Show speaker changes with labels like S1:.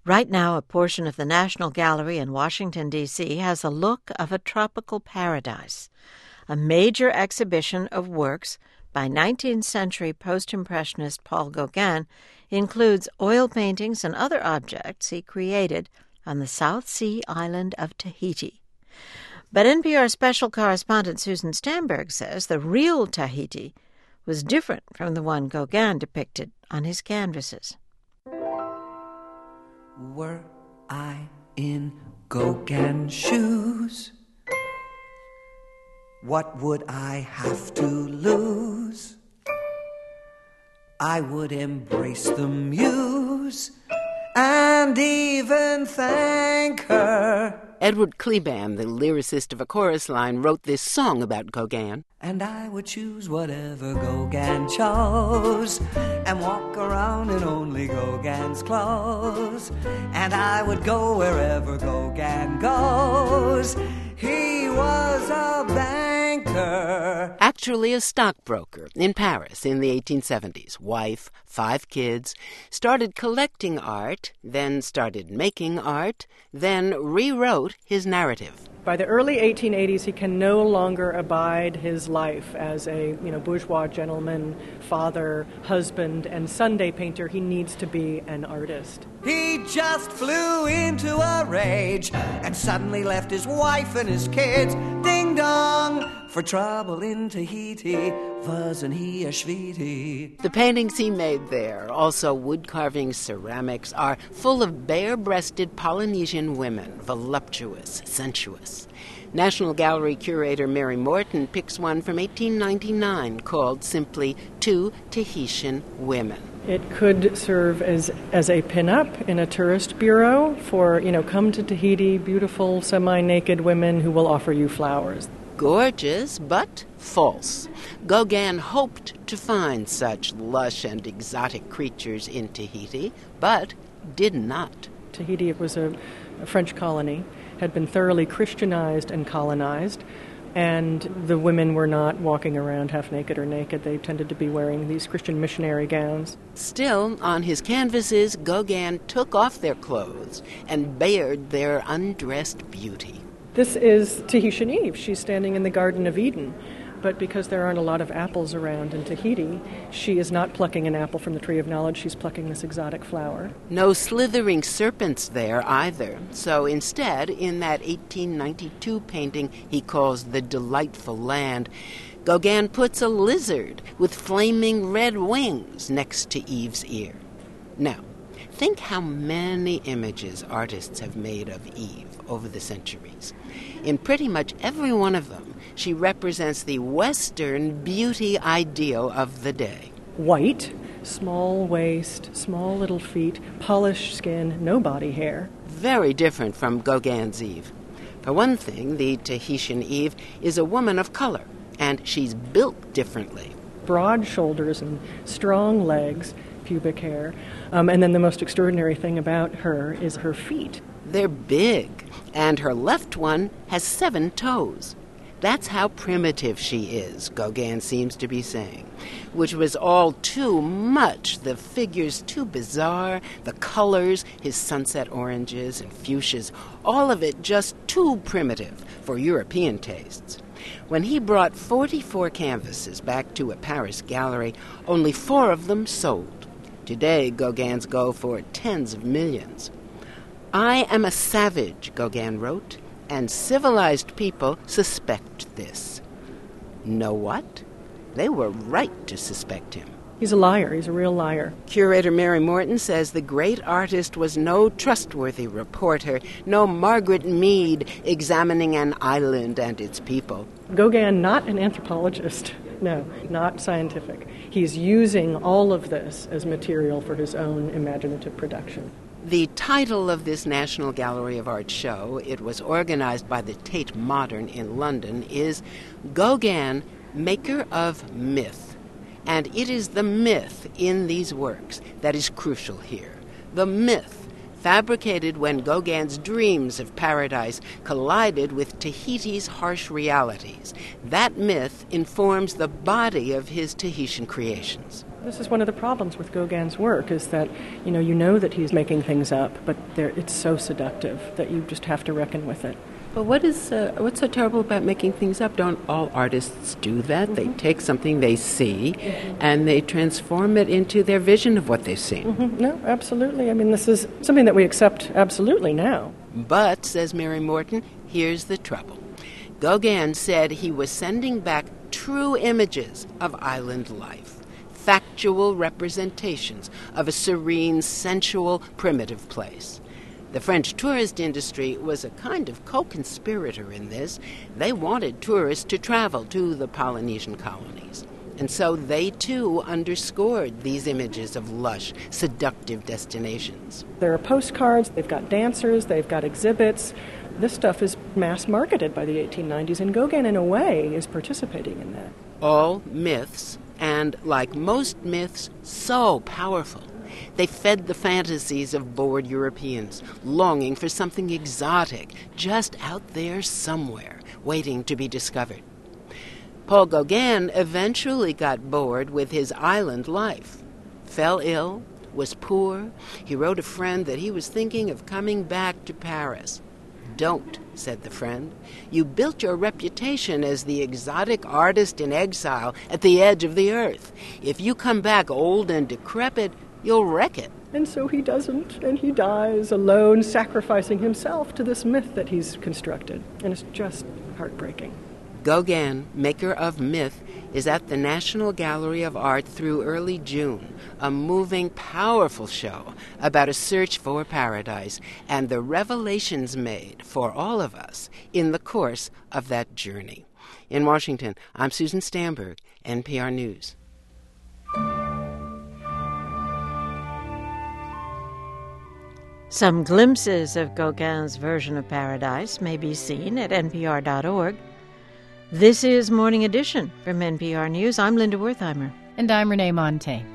S1: Right now, a portion of the National Gallery in Washington, D.C. has a look of a tropical paradise. A major exhibition of works by 19th century post-impressionist Paul Gauguin includes oil paintings and other objects he created on the South Sea island of Tahiti. But NPR special correspondent Susan Stamberg says the real Tahiti was different from the one Gauguin depicted on his canvases.
S2: Were I in Gauguin shoes, what would I have to lose? I would embrace the muse and even thank her.
S3: Edward Kleban, the lyricist of A Chorus Line, wrote this song about Gauguin.
S2: And I would choose whatever Gauguin chose and walk around in only Gauguin's clothes. And I would go wherever Gauguin goes. He was a banker.
S3: Actually a stockbroker in Paris in the 1870s. Wife, 5 kids, started collecting art, then started making art, then rewrote his narrative.
S4: By the early 1880s, he can no longer abide his life as a bourgeois gentleman, father, husband, and Sunday painter. He needs to be an artist.
S2: He just flew into a rage and suddenly left his wife and his kids. Ding dong! For trouble in Tahiti, wasn't he a sweetie?
S3: The paintings he made there, also wood carvings, ceramics, are full of bare-breasted Polynesian women, voluptuous, sensuous. National Gallery curator Mary Morton picks one from 1899 called simply Two Tahitian Women.
S4: It could serve as a pin-up in a tourist bureau for, come to Tahiti, beautiful semi-naked women who will offer you flowers.
S3: Gorgeous, but false. Gauguin hoped to find such lush and exotic creatures in Tahiti, but did not.
S4: Tahiti was a French colony, had been thoroughly Christianized and colonized, and the women were not walking around half naked or naked. They tended to be wearing these Christian missionary gowns.
S3: Still, on his canvases, Gauguin took off their clothes and bared their undressed beauty.
S4: This is Tahitian Eve. She's standing in the Garden of Eden. But because there aren't a lot of apples around in Tahiti, she is not plucking an apple from the tree of knowledge. She's plucking this exotic flower.
S3: No slithering serpents there either. So instead, in that 1892 painting he calls The Delightful Land, Gauguin puts a lizard with flaming red wings next to Eve's ear. Now, think how many images artists have made of Eve over the centuries. In pretty much every one of them, she represents the Western beauty ideal of the day.
S4: White, small waist, small little feet, polished skin, no body hair.
S3: Very different from Gauguin's Eve. For one thing, the Tahitian Eve is a woman of color, and she's built differently.
S4: Broad shoulders and strong legs, pubic hair. And then the most extraordinary thing about her is her feet.
S3: They're big, and her left one has 7 toes. That's how primitive she is, Gauguin seems to be saying, which was all too much. The figures too bizarre, the colors, his sunset oranges and fuchsias, all of it just too primitive for European tastes. When he brought 44 canvases back to a Paris gallery, only 4 of them sold. Today, Gauguin's go for tens of millions. I am a savage, Gauguin wrote, and civilized people suspect this. Know what? They were right to suspect him.
S4: He's a liar. He's a real liar.
S3: Curator Mary Morton says the great artist was no trustworthy reporter, no Margaret Mead examining an island and its people.
S4: Gauguin, not an anthropologist. No, not scientific. He's using all of this as material for his own imaginative production.
S3: The title of this National Gallery of Art show, it was organized by the Tate Modern in London, is Gauguin, Maker of Myth. And it is the myth in these works that is crucial here. The myth fabricated when Gauguin's dreams of paradise collided with Tahiti's harsh realities. That myth informs the body of his Tahitian creations.
S4: This is one of the problems with Gauguin's work, is that you know that he's making things up, but it's so seductive that you just have to reckon with it.
S3: But what's so terrible about making things up? Don't all artists do that? Mm-hmm. They take something they see and they transform it into their vision of what they've seen.
S4: Mm-hmm. No, absolutely. I mean, this is something that we accept absolutely now.
S3: But, says Mary Morton, here's the trouble. Gauguin said he was sending back true images of island life, factual representations of a serene, sensual, primitive place. The French tourist industry was a kind of co-conspirator in this. They wanted tourists to travel to the Polynesian colonies. And so they, too, underscored these images of lush, seductive destinations.
S4: There are postcards, they've got dancers, they've got exhibits. This stuff is mass-marketed by the 1890s, and Gauguin, in a way, is participating in that.
S3: All myths, and like most myths, so powerful. They fed the fantasies of bored Europeans, longing for something exotic, just out there somewhere, waiting to be discovered. Paul Gauguin eventually got bored with his island life, fell ill, was poor. He wrote a friend that he was thinking of coming back to Paris. "Don't," said the friend. "You built your reputation as the exotic artist in exile at the edge of the earth. If you come back old and decrepit, you'll wreck it."
S4: And so he doesn't, and he dies alone, sacrificing himself to this myth that he's constructed. And it's just heartbreaking.
S3: Gauguin, maker of myth, is at the National Gallery of Art through early June, a moving, powerful show about a search for paradise and the revelations made for all of us in the course of that journey. In Washington, I'm Susan Stamberg, NPR News.
S1: Some glimpses of Gauguin's version of paradise may be seen at npr.org. This is Morning Edition from NPR News. I'm Linda Wertheimer.
S5: And I'm Renee Montagne.